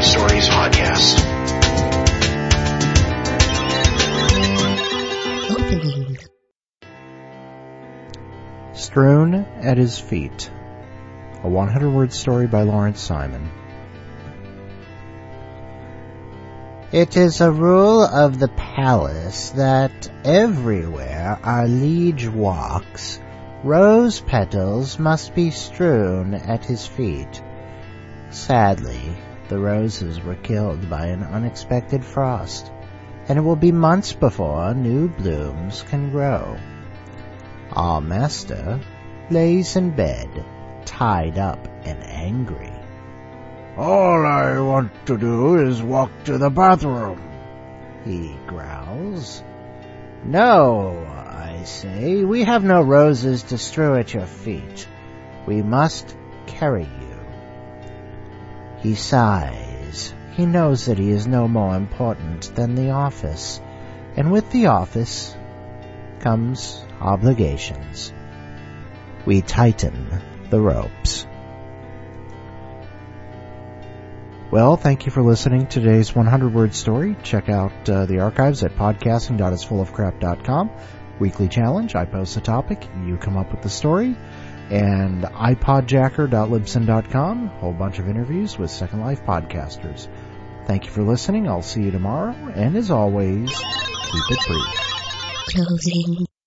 Stories podcast. Opening. Strewn at His Feet, a 100-word story by Lawrence Simon. It is a rule of the palace that everywhere our liege walks, rose petals must be strewn at his feet. Sadly, the roses were killed by an unexpected frost, and it will be months before new blooms can grow. Our master lays in bed, tied up and angry. All I want to do is walk to the bathroom, he growls. No, I say, we have no roses to strew at your feet. We must carry you. He sighs. He knows that he is no more important than the office, and with the office comes obligations. We tighten the ropes. Well, thank you for listening to today's 100-word story. Check out the archives at podcasting.isfullofcrap.com. Weekly challenge, I post a topic, you come up with the story. And iPodjacker.libsyn.com, whole bunch of interviews with Second Life podcasters. Thank you for listening. I'll see you tomorrow. And as always, keep it brief. Closing.